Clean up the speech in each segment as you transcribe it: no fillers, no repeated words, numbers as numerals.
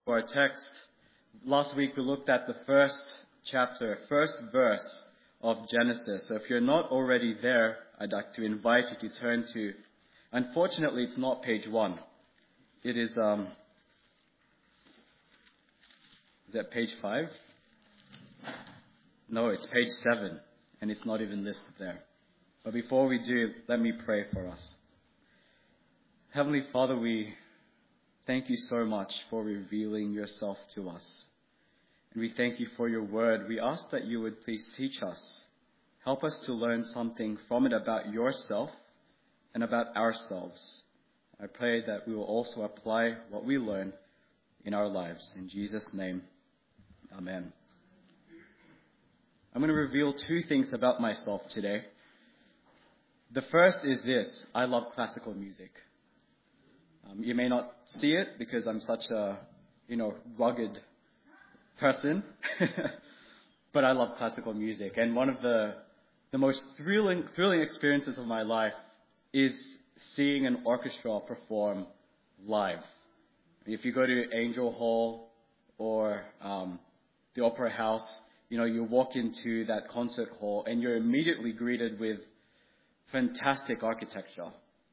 For our text, last week we looked at the first verse of Genesis. So if you're not already there, I'd like to invite you to turn to, unfortunately it's not page 1. It is that page 5? No, it's page 7, and it's not even listed there. But before we do, let me pray for us. Heavenly Father, we thank you so much for revealing yourself to us. And we thank you for your word. We ask that you would please teach us. Help us to learn something from it about yourself and about ourselves. I pray that we will also apply what we learn in our lives. In Jesus' name, amen. I'm going to reveal 2 things about myself today. The first is this: I love classical music. You may not see it because I'm such a, rugged person, but I love classical music. And one of the most thrilling experiences of my life is seeing an orchestra perform live. If you go to Angel Hall or the Opera House, you walk into that concert hall and you're immediately greeted with fantastic architecture.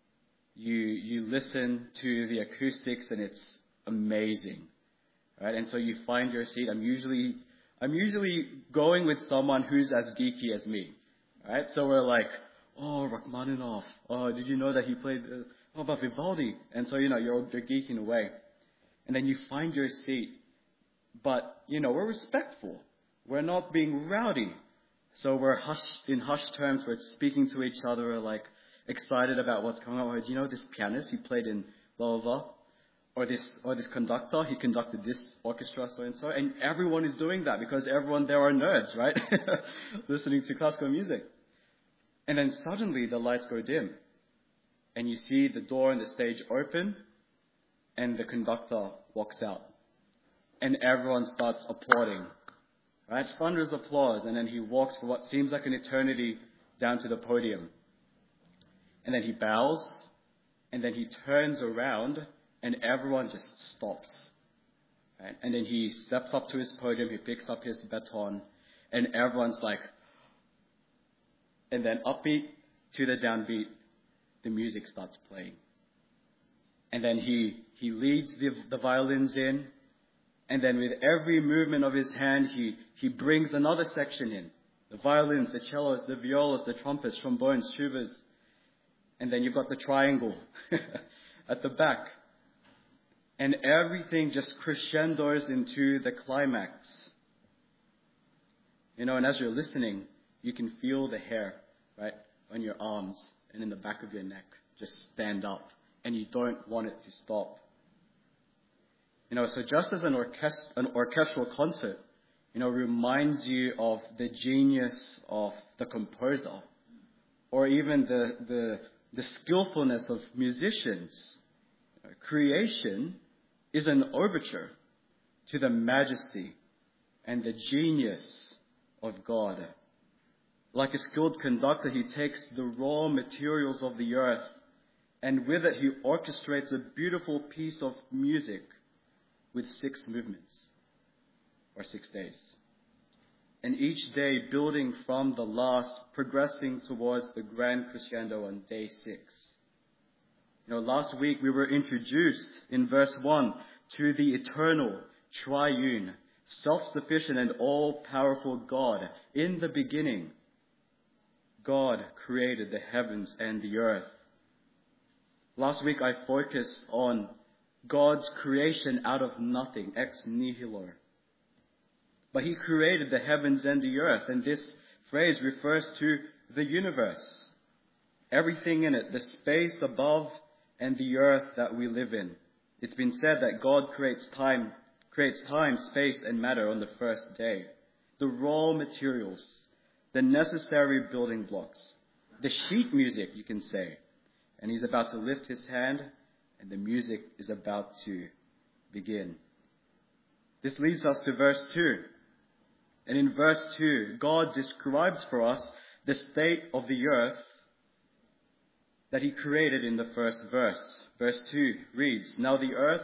You listen to the acoustics and it's amazing, right? And so you find your seat. I'm usually going with someone who's as geeky as me, right? So we're like, oh, Rachmaninoff. Oh, did you know that he played? How about Vivaldi? And so you're geeking away, and then you find your seat. But we're respectful. We're not being rowdy. So we're in hushed terms. We're speaking to each other. We're like excited about what's going on. Do you know this pianist? He played in blah, blah, blah. Or this conductor, he conducted this orchestra, so and so. And everyone is doing that because everyone there are nerds, right? Listening to classical music. And then suddenly the lights go dim. And you see the door and the stage open. And the conductor walks out. And everyone starts applauding. Right? Thunderous applause. And then he walks for what seems like an eternity down to the podium. And then he bows. And then he turns around. And everyone just stops. Right? And then he steps up to his podium. He picks up his baton. And everyone's like... And then upbeat to the downbeat, the music starts playing. And then he leads the violins in. And then with every movement of his hand, he brings another section in. The violins, the cellos, the violas, the trumpets, trombones, tubas. And then you've got the triangle at the back. And everything just crescendos into the climax. And as you're listening, you can feel the hair, right, on your arms and in the back of your neck just stand up. And you don't want it to stop. So just as an orchestral concert, reminds you of the genius of the composer, or even the skillfulness of musicians, creation is an overture to the majesty and the genius of God. Like a skilled conductor, he takes the raw materials of the earth, and with it he orchestrates a beautiful piece of music with 6 movements, or 6 days. And each day building from the last, progressing towards the grand crescendo on day 6. Last week we were introduced in verse 1 to the eternal, triune, self-sufficient and all-powerful God. In the beginning, God created the heavens and the earth. Last week I focused on God's creation out of nothing, ex nihilo. But he created the heavens and the earth, and this phrase refers to the universe. Everything in it, the space above and the earth that we live in. It's been said that God creates time, space, and matter on the first day. The raw materials, the necessary building blocks, the sheet music, you can say. And he's about to lift his hand, and the music is about to begin. This leads us to verse 2. And in verse 2, God describes for us the state of the earth that he created in the first verse. Verse 2 reads, "Now the earth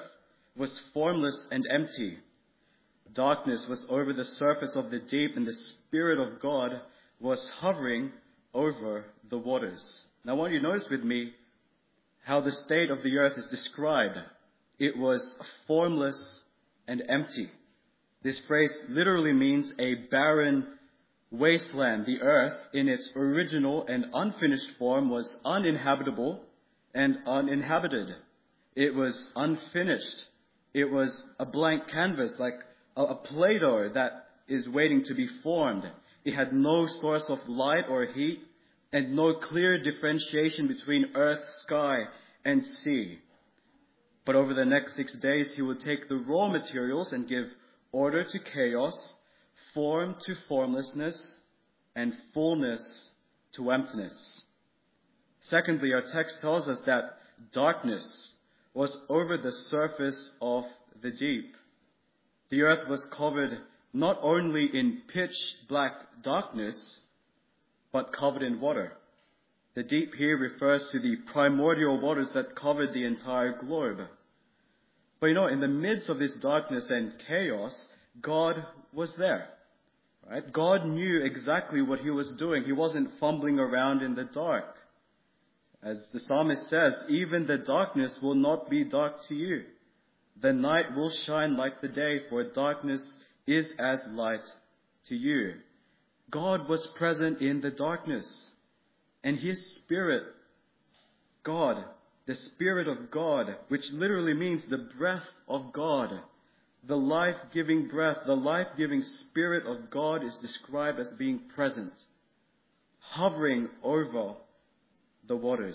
was formless and empty. Darkness was over the surface of the deep, and the Spirit of God was hovering over the waters. Now I want you to notice with me how the state of the earth is described. It was formless and empty. This phrase literally means a barren wasteland. The earth, in its original and unfinished form, was uninhabitable and uninhabited. It was unfinished. It was a blank canvas, like a Play-Doh that is waiting to be formed. It had no source of light or heat and no clear differentiation between earth, sky, and sea. But over the next 6 days, he would take the raw materials and give order to chaos, form to formlessness, and fullness to emptiness. Secondly, our text tells us that darkness was over the surface of the deep. The earth was covered not only in pitch black darkness, but covered in water. The deep here refers to the primordial waters that covered the entire globe. But in the midst of this darkness and chaos, God was there. Right? God knew exactly what he was doing. He wasn't fumbling around in the dark. As the psalmist says, even the darkness will not be dark to you. The night will shine like the day, for darkness is as light to you. God was present in the darkness, and his Spirit, God, the Spirit of God, which literally means the breath of God, the life-giving breath, the life-giving Spirit of God is described as being present, hovering over the waters.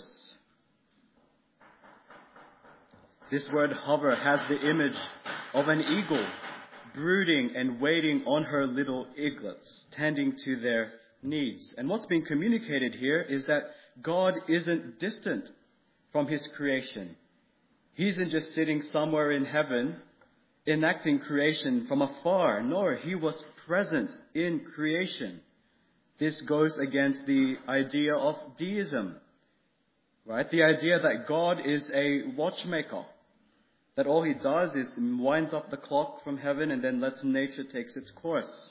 This word hover has the image of an eagle brooding and waiting on her little eaglets, tending to their needs. And what's being communicated here is that God isn't distant from his creation. He isn't just sitting somewhere in heaven enacting creation from afar. No, he was present in creation. This goes against the idea of deism, right? The idea that God is a watchmaker, that all he does is winds up the clock from heaven and then lets nature take its course.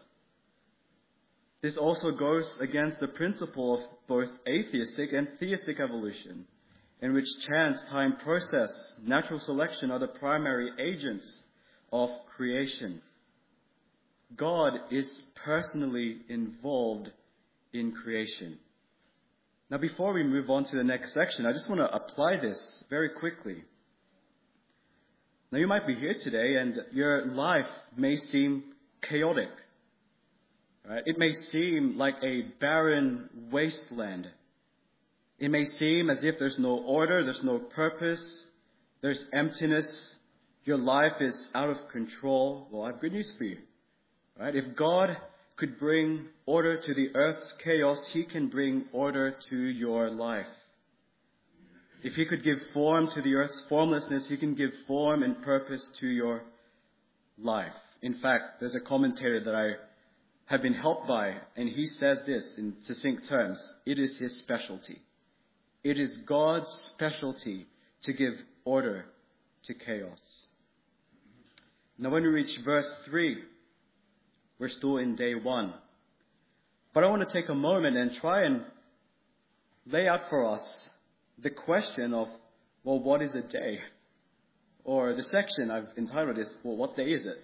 This also goes against the principle of both atheistic and theistic evolution, in which chance, time, process, natural selection are the primary agents of creation. God is personally involved in creation. Now, before we move on to the next section, I just want to apply this very quickly. Now, you might be here today and your life may seem chaotic. Right? It may seem like a barren wasteland. It may seem as if there's no order, there's no purpose, there's emptiness. Your life is out of control. Well, I have good news for you. Right? If God could bring order to the earth's chaos, he can bring order to your life. If he could give form to the earth's formlessness, he can give form and purpose to your life. In fact, there's a commentator that I have been helped by, and he says this in succinct terms: it is his specialty. It is God's specialty to give order to chaos. Now when we reach verse 3, we're still in day 1. But I want to take a moment and try and lay out for us the question of, well, what is a day? Or the section I've entitled is, well, what day is it?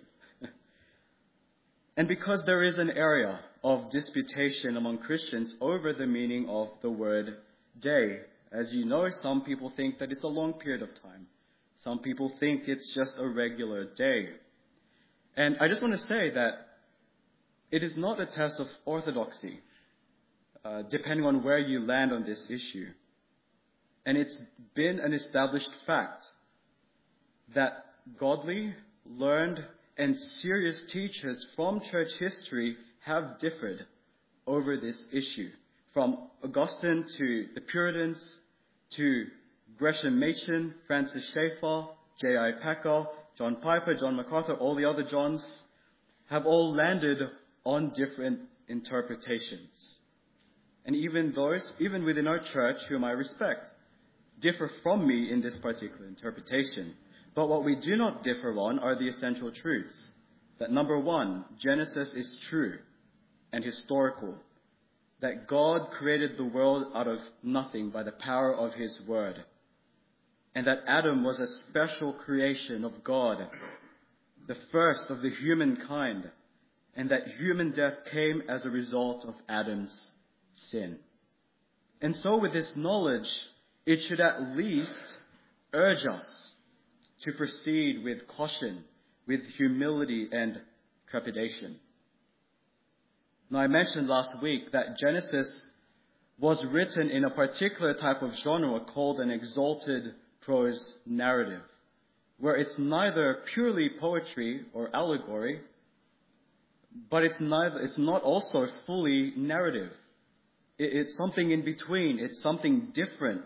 And because there is an area of disputation among Christians over the meaning of the word day. As you know, some people think that it's a long period of time. Some people think it's just a regular day. And I just want to say that it is not a test of orthodoxy, depending on where you land on this issue. And it's been an established fact that godly, learned, and serious teachers from church history have differed over this issue. From Augustine to the Puritans to Gresham Machen, Francis Schaeffer, J.I. Packer, John Piper, John MacArthur, all the other Johns have all landed on different interpretations. And even those, even within our church, whom I respect, differ from me in this particular interpretation. But what we do not differ on are the essential truths. That number one, Genesis is true and historical. That God created the world out of nothing by the power of his word. And that Adam was a special creation of God, the first of the humankind. And that human death came as a result of Adam's sin. And so with this knowledge, it should at least urge us to proceed with caution, with humility and trepidation. Now, I mentioned last week that Genesis was written in a particular type of genre called an exalted prose narrative, where it's neither purely poetry or allegory, but it's not also fully narrative. It's something in between. It's something different.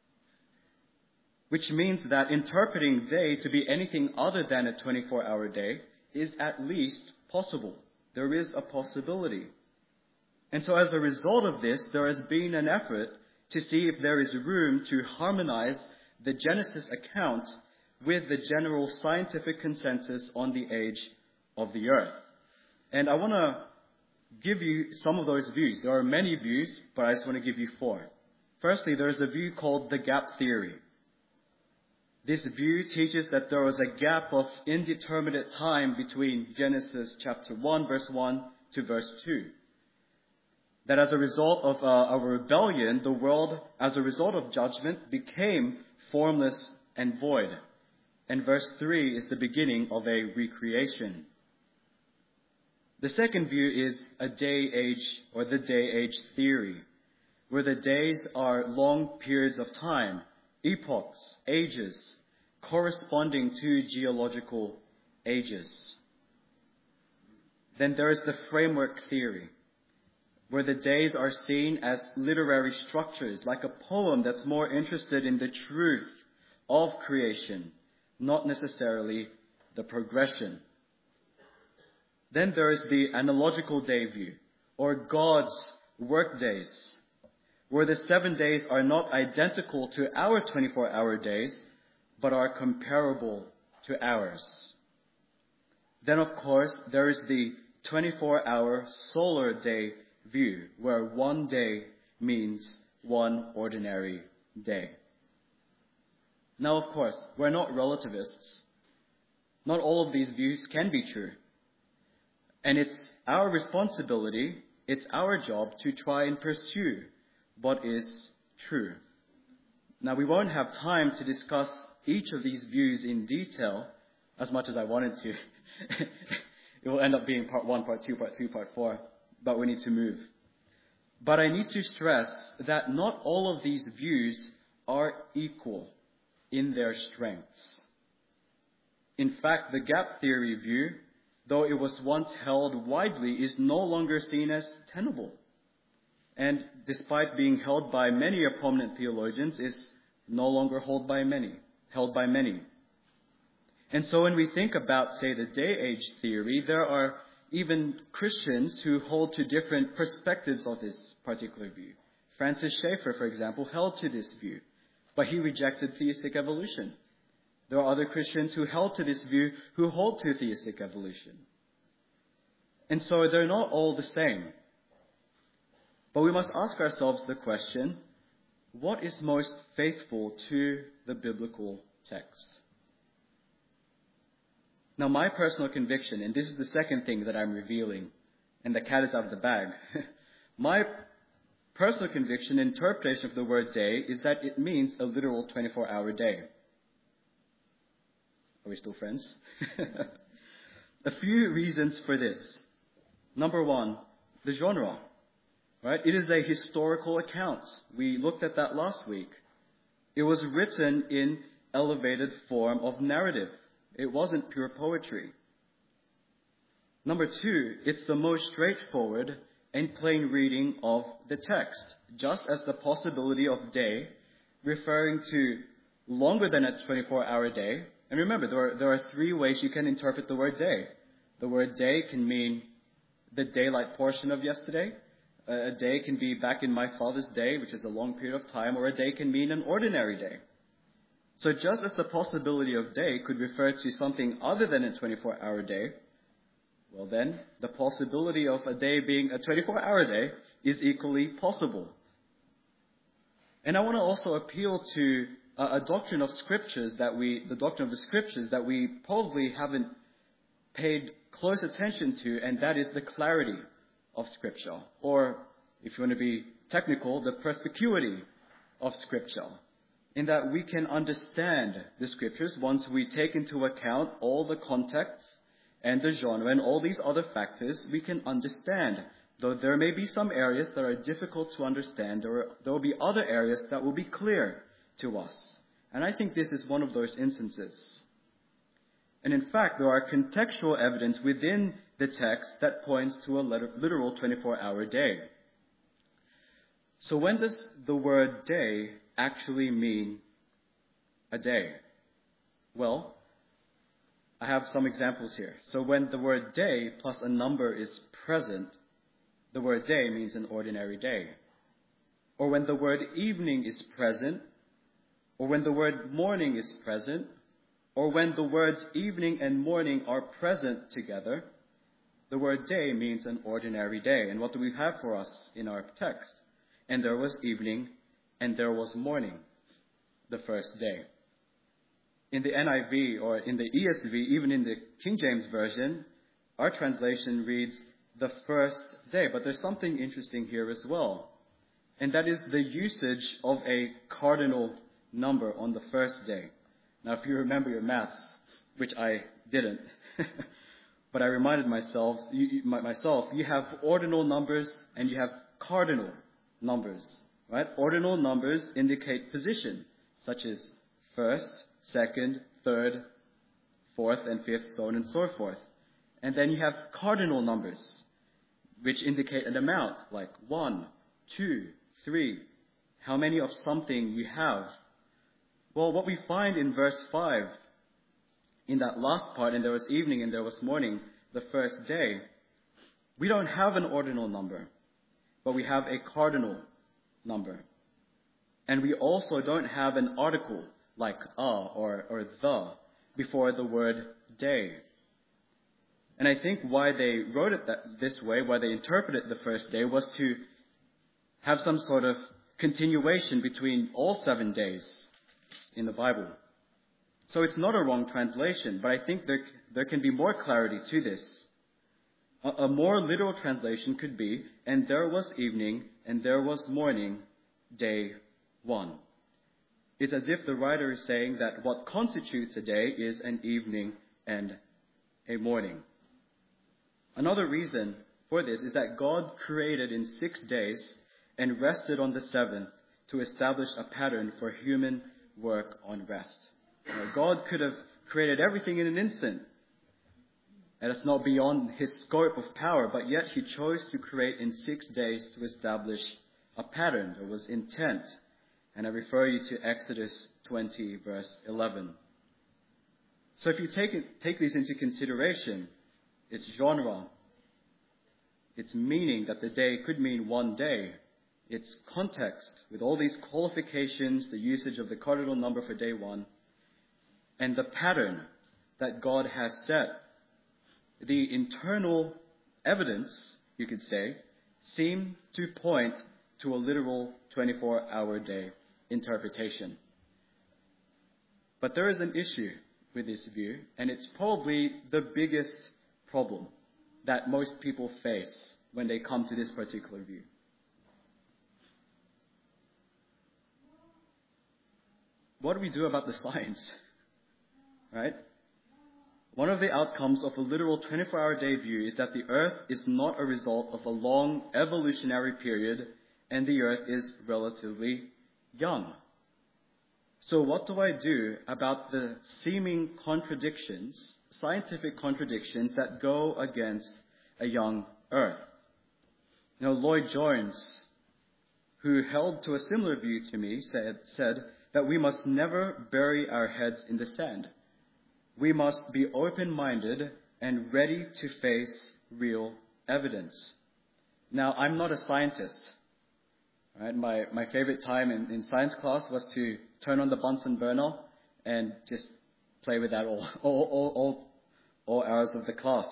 Which means that interpreting day to be anything other than a 24-hour day is at least possible. There is a possibility. And so as a result of this, there has been an effort to see if there is room to harmonize the Genesis account with the general scientific consensus on the age of the earth. And I want to give you some of those views. There are many views, but I just want to give you four. Firstly, there is a view called the gap theory. This view teaches that there was a gap of indeterminate time between Genesis chapter 1, verse 1 to verse 2. That as a result of a rebellion, the world, as a result of judgment, became formless and void. And verse 3 is the beginning of a recreation. The second view is a day-age or the day-age theory, where the days are long periods of time, epochs, ages, corresponding to geological ages. Then there is the framework theory, where the days are seen as literary structures, like a poem that's more interested in the truth of creation, not necessarily the progression. Then there is the analogical day view, or God's work days, where the 7 days are not identical to our 24-hour days, but are comparable to ours. Then, of course, there is the 24-hour solar day view, where one day means one ordinary day. Now, of course, we're not relativists. Not all of these views can be true. And it's our responsibility, it's our job to try and pursue what is true. Now, we won't have time to discuss each of these views in detail as much as I wanted to. It will end up being part 1, part 2, part 3, part 4, but we need to move. But I need to stress that not all of these views are equal in their strengths. In fact, the gap theory view, though it was once held widely, is no longer seen as tenable. And despite being held by many prominent theologians, is no longer held by many. And so when we think about, say, the day-age theory, there are even Christians who hold to different perspectives of this particular view. Francis Schaeffer, for example, held to this view, but he rejected theistic evolution. There are other Christians who held to this view who hold to theistic evolution. And so they're not all the same. But we must ask ourselves the question, what is most faithful to the biblical text? Now, my personal conviction, and this is the second thing that I'm revealing, and the cat is out of the bag. My personal conviction, interpretation of the word day, is that it means a literal 24-hour day. Are we still friends? A few reasons for this. Number one, the genre. Right? It is a historical account. We looked at that last week. It was written in elevated form of narrative. It wasn't pure poetry. Number two, it's the most straightforward and plain reading of the text, just as the possibility of day referring to longer than a 24-hour day. And remember, there are three ways you can interpret the word day. The word day can mean the daylight portion of yesterday. A day can be back in my father's day, which is a long period of time, or a day can mean an ordinary day. So just as the possibility of day could refer to something other than a 24-hour day, well then, the possibility of a day being a 24-hour day is equally possible. And I want to also appeal to a doctrine of scriptures the doctrine of the scriptures that we probably haven't paid close attention to, and that is the clarity of Scripture. Or, if you want to be technical, the perspicuity of Scripture. In that we can understand the Scriptures once we take into account all the context and the genre and all these other factors, we can understand. Though there may be some areas that are difficult to understand, or there will be other areas that will be clear to us. And I think this is one of those instances. And in fact, there are contextual evidence within the text that points to a literal 24-hour day. So when does the word day actually mean a day? Well, I have some examples here. So when the word day plus a number is present, the word day means an ordinary day. Or when the word evening is present, or when the word morning is present, or when the words evening and morning are present together, the word day means an ordinary day. And what do we have for us in our text? And there was evening, and there was morning, the first day. In the NIV or in the ESV, even in the King James Version, our translation reads the first day. But there's something interesting here as well. And that is the usage of a cardinal number on the first day. Now, if you remember your maths, which I didn't, but I reminded myself, you have ordinal numbers and you have cardinal numbers, right? Ordinal numbers indicate position, such as first, second, third, fourth, and fifth, so on and so forth. And then you have cardinal numbers, which indicate an amount, like 1, 2, 3, how many of something you have. Well, what we find in verse 5, in that last part, and there was evening and there was morning, the first day, we don't have an ordinal number, but we have a cardinal number. And we also don't have an article like or the before the word day. And I think why they wrote it this way, why they interpreted the first day, was to have some sort of continuation between all 7 days in the Bible. So it's not a wrong translation, but I think there can be more clarity to this. A more literal translation could be, and there was evening, and there was morning, day 1. It's as if the writer is saying that what constitutes a day is an evening and a morning. Another reason for this is that God created in 6 days and rested on the seventh to establish a pattern for human work on rest. God could have created everything in an instant, and it's not beyond his scope of power, but yet he chose to create in 6 days to establish a pattern. There was intent. And I refer you to Exodus 20, verse 11. So if you take these into consideration, its genre, its meaning that the day could mean 1 day, its context with all these qualifications, the usage of the cardinal number for day 1, and the pattern that God has set, the internal evidence, you could say, seem to point to a literal 24-hour day interpretation. But there is an issue with this view, and it's probably the biggest problem that most people face when they come to this particular view. What do we do about the science? Right? One of the outcomes of a literal 24-hour day view is that the earth is not a result of a long evolutionary period, and the earth is relatively young. So what do I do about the seeming contradictions, scientific contradictions that go against a young earth? Lloyd Jones, who held to a similar view to me, said that we must never bury our heads in the sand. We must be open-minded and ready to face real evidence. Now, I'm not a scientist. Right? My favorite time in science class was to turn on the Bunsen burner and just play with that all hours of the class.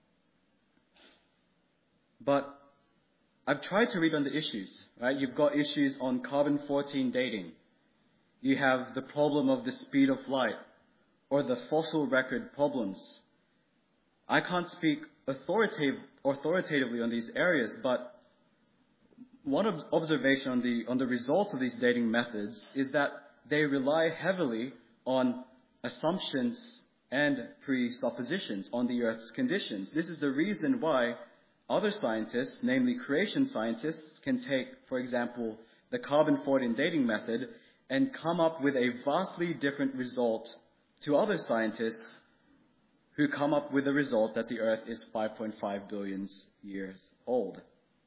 But I've tried to read on the issues, right? You've got issues on carbon-14 dating. You have the problem of the speed of light, or the fossil record problems. I can't speak authoritatively on these areas, but one observation on the results of these dating methods is that they rely heavily on assumptions and presuppositions on the Earth's conditions. This is the reason why other scientists, namely creation scientists, can take, for example, the carbon-14 dating method and come up with a vastly different result to other scientists who come up with the result that the Earth is 5.5 billion years old.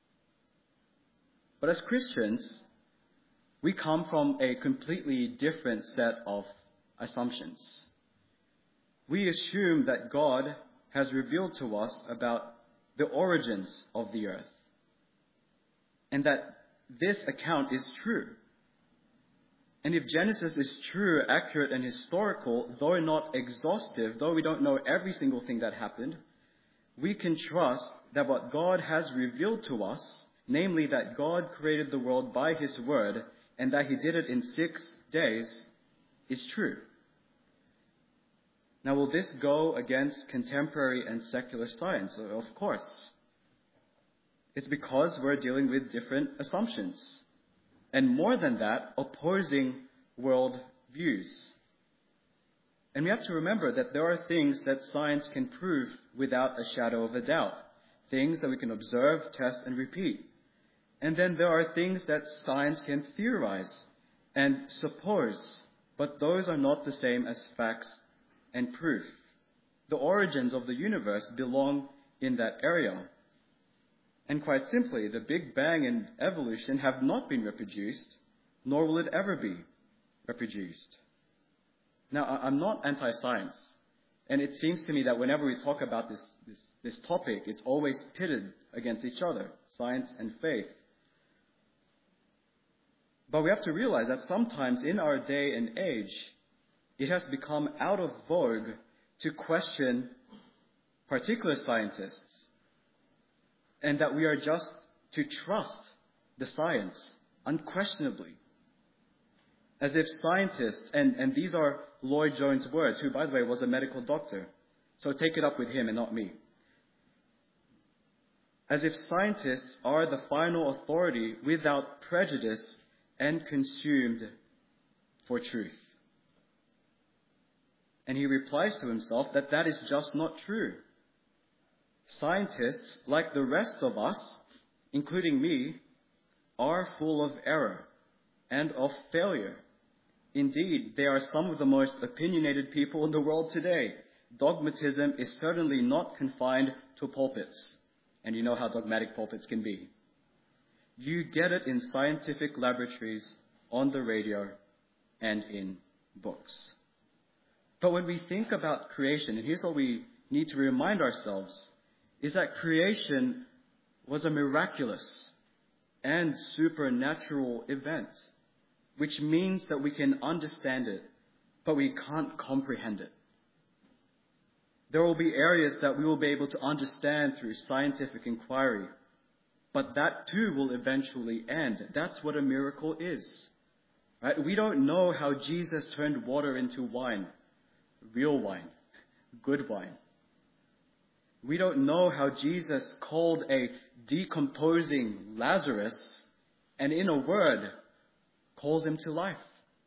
But as Christians, we come from a completely different set of assumptions. We assume that God has revealed to us about the origins of the Earth, and that this account is true. And if Genesis is true, accurate, and historical, though not exhaustive, though we don't know every single thing that happened, we can trust that what God has revealed to us, namely that God created the world by His word, and that He did it in 6 days, is true. Now, will this go against contemporary and secular science? Of course. It's because we're dealing with different assumptions. And more than that, opposing world views. And we have to remember that there are things that science can prove without a shadow of a doubt. Things that we can observe, test, and repeat. And then there are things that science can theorize and suppose, but those are not the same as facts and proof. The origins of the universe belong in that area. And quite simply, the Big Bang and evolution have not been reproduced, nor will it ever be reproduced. Now, I'm not anti-science, and it seems to me that whenever we talk about this topic, it's always pitted against each other, science and faith. But we have to realize that sometimes in our day and age, it has become out of vogue to question particular scientists, and that we are just to trust the science unquestionably. As if scientists, and these are Lloyd Jones' words, who, by the way, was a medical doctor, so take it up with him and not me. As if scientists are the final authority without prejudice and consumed for truth. And he replies to himself that that is just not true. Scientists, like the rest of us, including me, are full of error and of failure. Indeed, they are some of the most opinionated people in the world today. Dogmatism is certainly not confined to pulpits. And you know how dogmatic pulpits can be. You get it in scientific laboratories, on the radio, and in books. But when we think about creation, and here's what we need to remind ourselves, is that creation was a miraculous and supernatural event, which means that we can understand it, but we can't comprehend it. There will be areas that we will be able to understand through scientific inquiry, but that too will eventually end. That's what a miracle is. Right? We don't know how Jesus turned water into wine, real wine, good wine. We don't know how Jesus called a decomposing Lazarus and in a word calls him to life.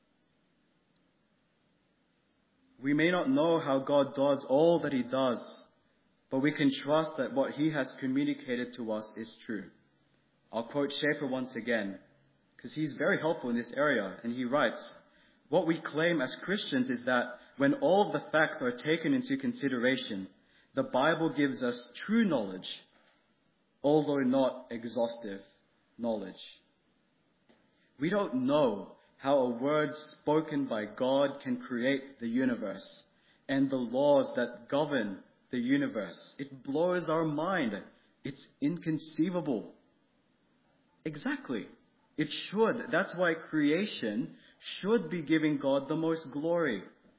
We may not know how God does all that He does, but we can trust that what He has communicated to us is true. I'll quote Schaeffer once again, because he's very helpful in this area, and he writes, "What we claim as Christians is that when all of the facts are taken into consideration, the Bible gives us true knowledge, although not exhaustive knowledge." We don't know how a word spoken by God can create the universe and the laws that govern the universe. It blows our mind. It's inconceivable. Exactly. It should. That's why creation should be giving God the most glory.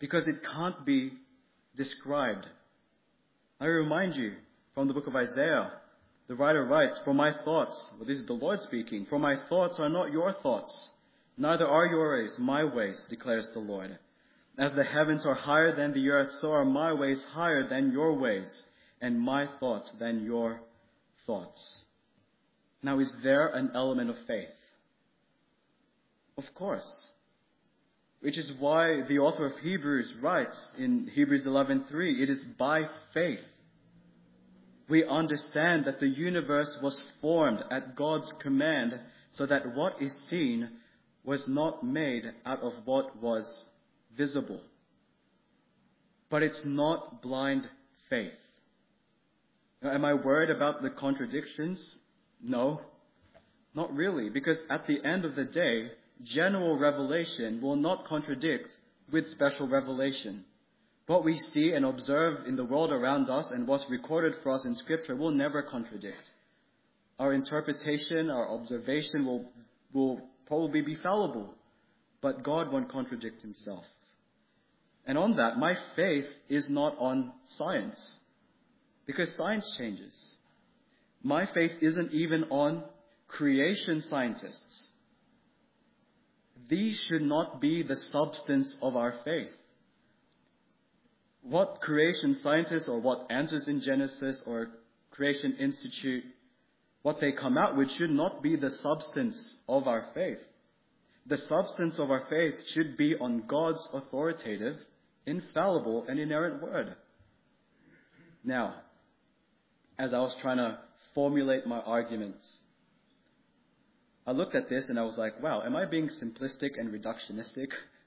because it can't be described. I remind you from the book of Isaiah, the writer writes, "For my thoughts," well, this is the Lord speaking, "for my thoughts are not your thoughts, neither are your ways my ways, declares the Lord. As the heavens are higher than the earth, so are my ways higher than your ways, and my thoughts than your thoughts." Now, is there an element of faith? Of course. Which is why the author of Hebrews writes in Hebrews 11:3, "It is by faith we understand that the universe was formed at God's command, so that what is seen was not made out of what was visible." But it's not blind faith. Now, am I worried about the contradictions? No, not really, because at the end of the day, general revelation will not contradict with special revelation. What we see and observe in the world around us and what's recorded for us in Scripture will never contradict. Our interpretation, our observation will probably be fallible, but God won't contradict himself. And on that, my faith is not on science, because science changes. My faith isn't even on creation scientists. These should not be the substance of our faith. What creation scientists or what Answers in Genesis or Creation Institute, what they come out with should not be the substance of our faith. The substance of our faith should be on God's authoritative, infallible, and inerrant word. Now, as I was trying to formulate my arguments, I looked at this and I was like, wow, am I being simplistic and reductionistic?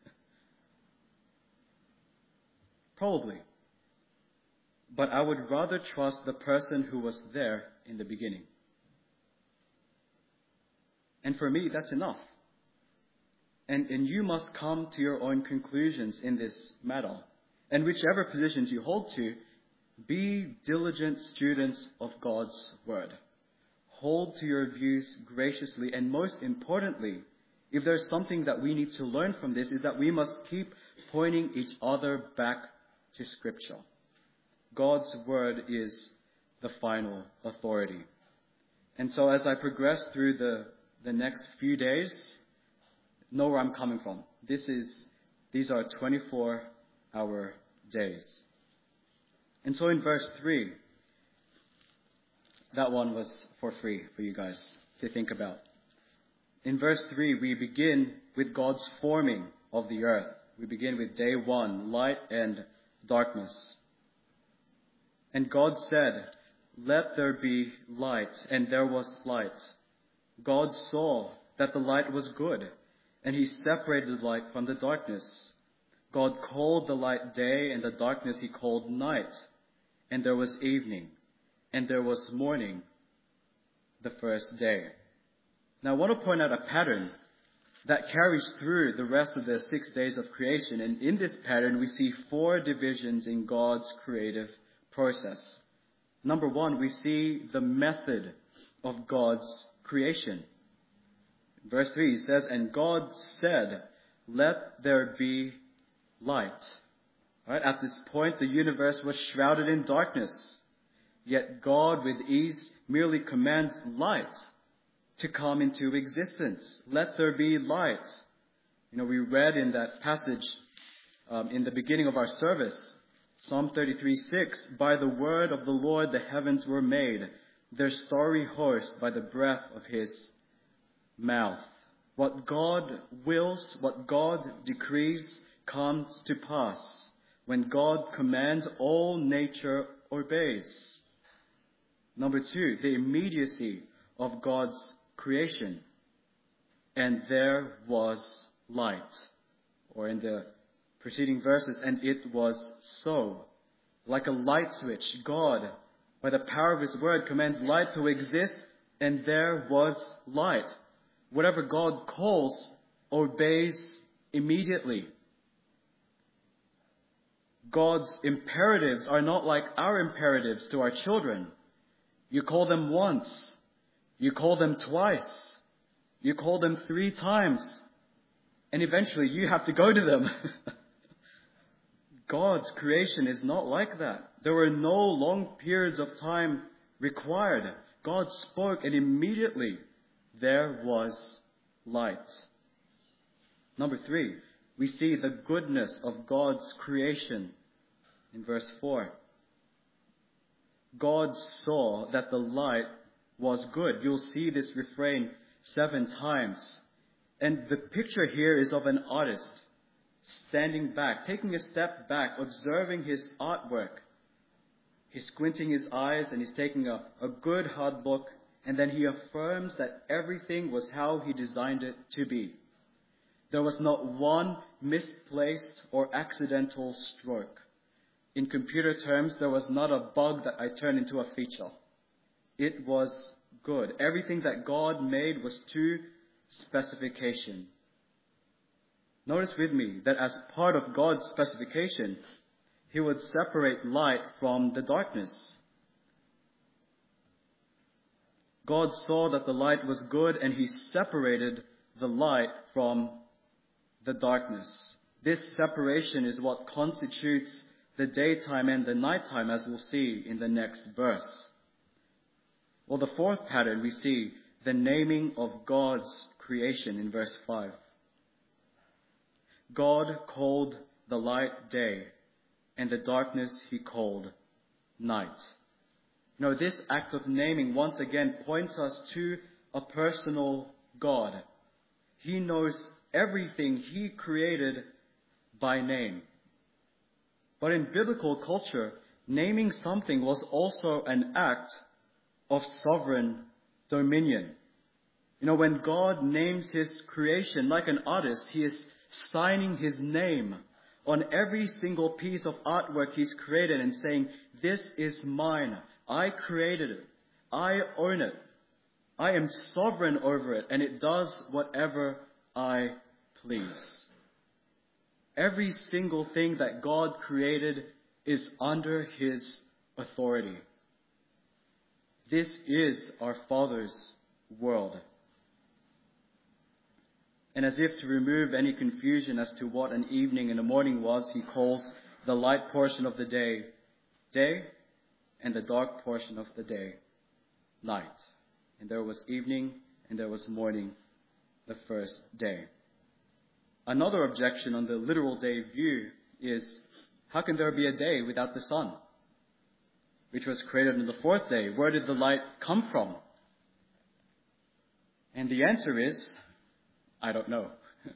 Probably. But I would rather trust the person who was there in the beginning. And for me, that's enough. And you must come to your own conclusions in this matter. And whichever positions you hold to, be diligent students of God's word. Hold to your views graciously, and most importantly, if there's something that we need to learn from this, is that we must keep pointing each other back to Scripture. God's word is the final authority. And so as I progress through the next few days, know where I'm coming from. These are 24-hour days. And so in verse 3, that one was for free for you guys to think about. In verse 3, we begin with God's forming of the earth. We begin with day 1, light and darkness. And God said, "Let there be light," and there was light. God saw that the light was good, and he separated the light from the darkness. God called the light day, and the darkness he called night. And there was evening, and there was morning, the first day. Now I want to point out a pattern that carries through the rest of the 6 days of creation. And in this pattern, we see 4 divisions in God's creative process. Number 1, we see the method of God's creation. Verse 3 says, "And God said, let there be light." All right, at this point, the universe was shrouded in darkness. Yet God, with ease, merely commands light to come into existence. Let there be light. We read in that passage in the beginning of our service, Psalm 33:6, "By the word of the Lord the heavens were made, their starry host by the breath of his mouth." What God wills, what God decrees, comes to pass. When God commands, all nature obeys. Number 2, the immediacy of God's creation. "And there was light." Or in the preceding verses, "And it was so." Like a light switch, God, by the power of his word, commands light to exist, and there was light. Whatever God calls, obeys immediately. God's imperatives are not like our imperatives to our children. You call them once. You call them twice. You call them 3 times. And eventually you have to go to them. God's creation is not like that. There were no long periods of time required. God spoke and immediately there was light. Number 3, we see the goodness of God's creation in verse 4. God saw that the light was good. You'll see this refrain 7 times. And the picture here is of an artist standing back, taking a step back, observing his artwork. He's squinting his eyes and he's taking a good hard look, and then he affirms that everything was how he designed it to be. There was not one misplaced or accidental stroke. In computer terms, there was not a bug that I turned into a feature. It was good. Everything that God made was to specification. Notice with me that as part of God's specification, He would separate light from the darkness. God saw that the light was good, and He separated the light from the darkness. This separation is what constitutes the daytime and the nighttime, as we'll see in the next verse. Well, the fourth pattern, we see the naming of God's creation in verse 5. God called the light day, and the darkness He called night. Now, this act of naming once again points us to a personal God. He knows everything He created by name. But in biblical culture, naming something was also an act of sovereign dominion. When God names His creation like an artist, He is signing His name on every single piece of artwork He's created and saying, "This is mine. I created it. I own it. I am sovereign over it, and it does whatever I please." Every single thing that God created is under His authority. This is our Father's world. And as if to remove any confusion as to what an evening and a morning was, He calls the light portion of the day, day, and the dark portion of the day, night. And there was evening and there was morning the first day. Another objection on the literal day view is, how can there be a day without the sun, which was created on the fourth day? Where did the light come from? And the answer is, I don't know.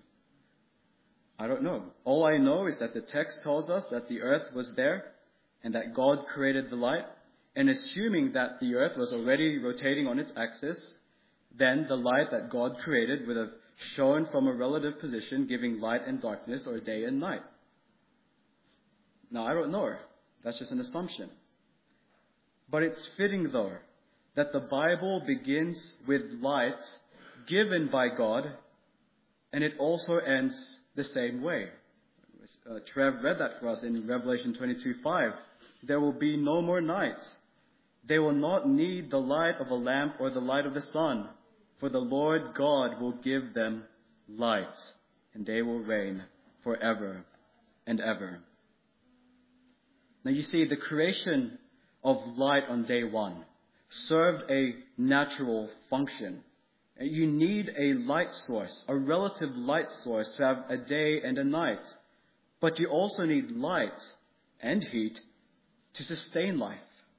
I don't know. All I know is that the text tells us that the earth was there and that God created the light. And assuming that the earth was already rotating on its axis, then the light that God created would have shone from a relative position, giving light and darkness, or day and night. Now, I don't know. That's just an assumption. But it's fitting, though, that the Bible begins with light given by God, and it also ends the same way. Trev read that for us in Revelation 22:5. There will be no more night. They will not need the light of a lamp or the light of the sun, for the Lord God will give them light, and they will reign forever and ever. Now you see, the creation of light on day one served a natural function. You need a light source, a relative light source, to have a day and a night. But you also need light and heat to sustain life.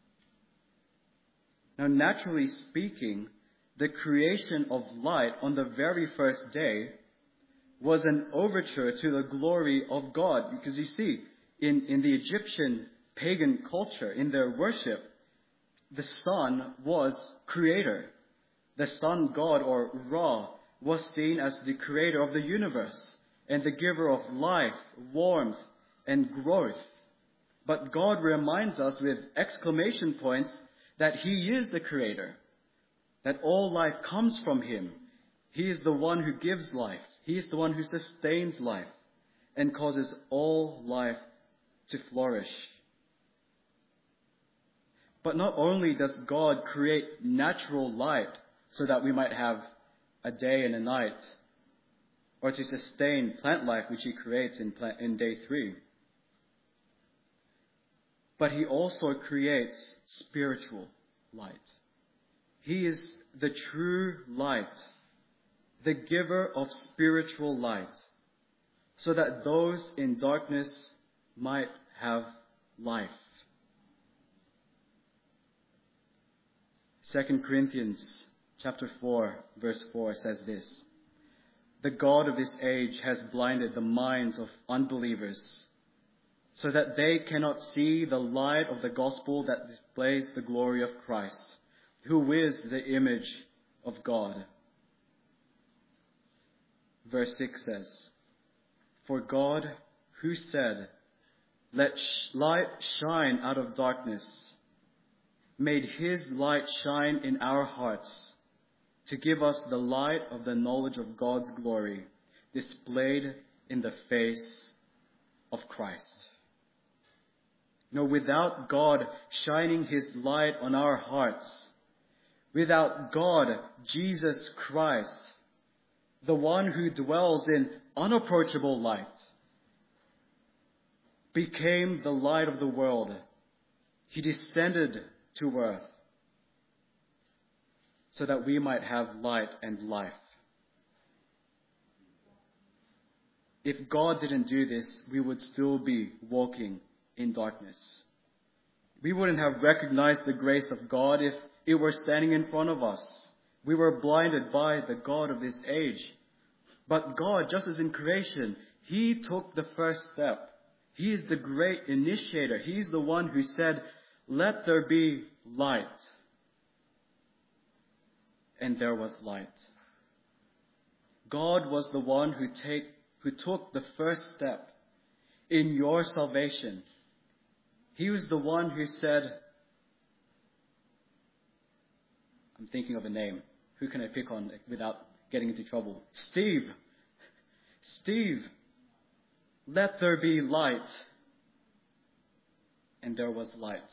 Now, naturally speaking, the creation of light on the very first day was an overture to the glory of God. Because you see, in the Egyptian pagan culture, in their worship, the sun was creator. The sun god, or Ra, was seen as the creator of the universe and the giver of life, warmth, and growth. But God reminds us with exclamation points that He is the creator, that all life comes from Him. He is the one who gives life. He is the one who sustains life and causes all life to flourish. But not only does God create natural light so that we might have a day and a night, or to sustain plant life, which He creates in day 3. but he also creates spiritual light. He is the true light, the giver of spiritual light, so that those in darkness might have life. 2 Corinthians chapter 4, verse 4 says this: "The God of this age has blinded the minds of unbelievers, so that they cannot see the light of the gospel that displays the glory of Christ, who is the image of God." Verse 6 says, "For God, who said, 'Let light shine out of darkness,' made his light shine in our hearts to give us the light of the knowledge of God's glory displayed in the face of Christ." Without God shining his light on our hearts, without God, Jesus Christ, the one who dwells in unapproachable light, became the light of the world. He descended to earth so that we might have light and life. If God didn't do this, we would still be walking in darkness. We wouldn't have recognized the grace of God if it were standing in front of us. We were blinded by the God of this age. But God, just as in creation, he took the first step. He is the great initiator. He's the one who said, "Let there be light." And there was light. God was the one who took the first step in your salvation. He was the one who said, I'm thinking of a name. Who can I pick on without getting into trouble? Steve, let there be light. And there was light.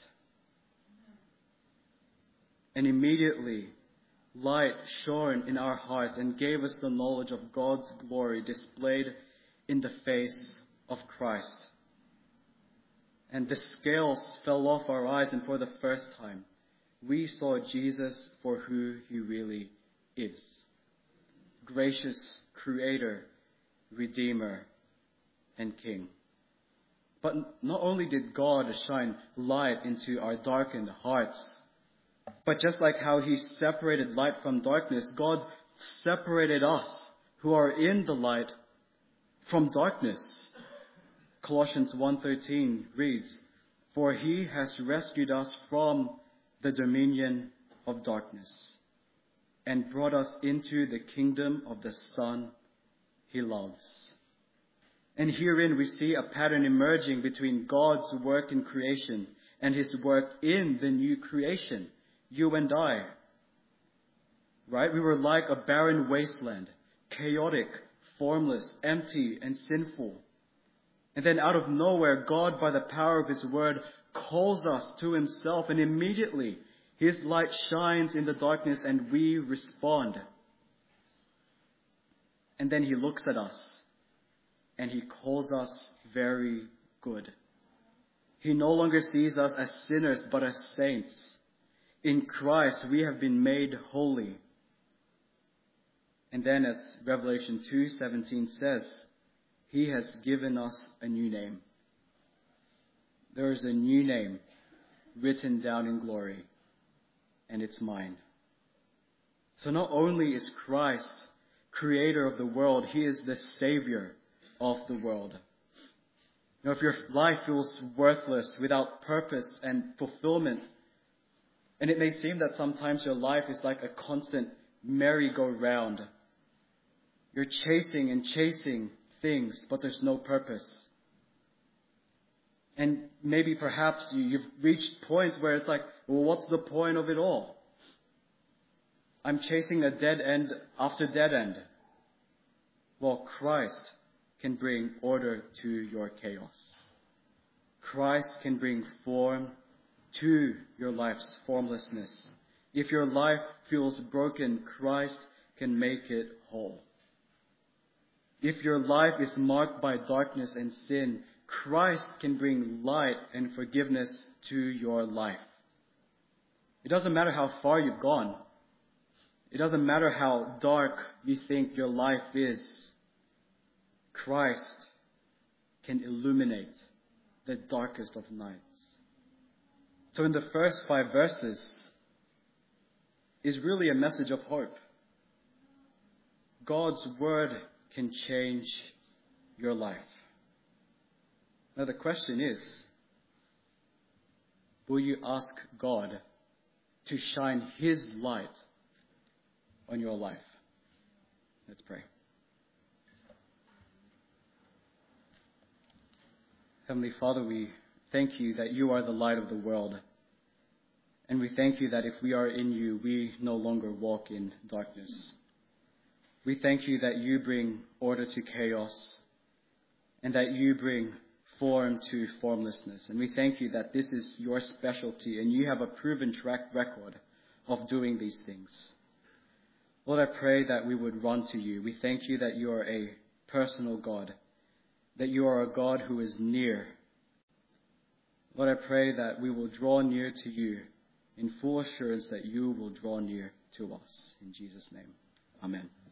And immediately, light shone in our hearts and gave us the knowledge of God's glory displayed in the face of Christ. And the scales fell off our eyes, and for the first time, we saw Jesus for who he really is. Gracious Creator, Redeemer, and King. But not only did God shine light into our darkened hearts, but just like how he separated light from darkness, God separated us who are in the light from darkness. Colossians 1:13 reads, "For he has rescued us from the dominion of darkness and brought us into the kingdom of the Son he loves." And herein we see a pattern emerging between God's work in creation and his work in the new creation, you and I. Right? We were like a barren wasteland, chaotic, formless, empty, and sinful. And then out of nowhere, God, by the power of his word, calls us to himself, and immediately his light shines in the darkness and we respond. And then he looks at us and he calls us very good. He no longer sees us as sinners but as saints. In Christ we have been made holy. And then, as Revelation 2:17 says, he has given us a new name. There is a new name written down in glory, and it's mine. So not only is Christ creator of the world, he is the savior of the world. If your life feels worthless, without purpose and fulfillment, and it may seem that sometimes your life is like a constant merry-go-round. You're chasing and chasing things, but there's no purpose. And maybe perhaps you've reached points where it's like, well, what's the point of it all? I'm chasing a dead end after dead end. Well, Christ can bring order to your chaos. Christ can bring form to your life's formlessness. If your life feels broken, Christ can make it whole. If your life is marked by darkness and sin, Christ can bring light and forgiveness to your life. It doesn't matter how far you've gone. It doesn't matter how dark you think your life is. Christ can illuminate the darkest of nights. So in the first 5 verses is really a message of hope. God's word can change your life. Now the question is, will you ask God to shine His light on your life? Let's pray. Heavenly Father, we thank you that you are the light of the world. And we thank you that if we are in you, we no longer walk in darkness. We thank you that you bring order to chaos and that you bring form to formlessness. And we thank you that this is your specialty and you have a proven track record of doing these things. Lord, I pray that we would run to you. We thank you that you are a personal God, that you are a God who is near. Lord, I pray that we will draw near to you in full assurance that you will draw near to us. In Jesus' name, amen.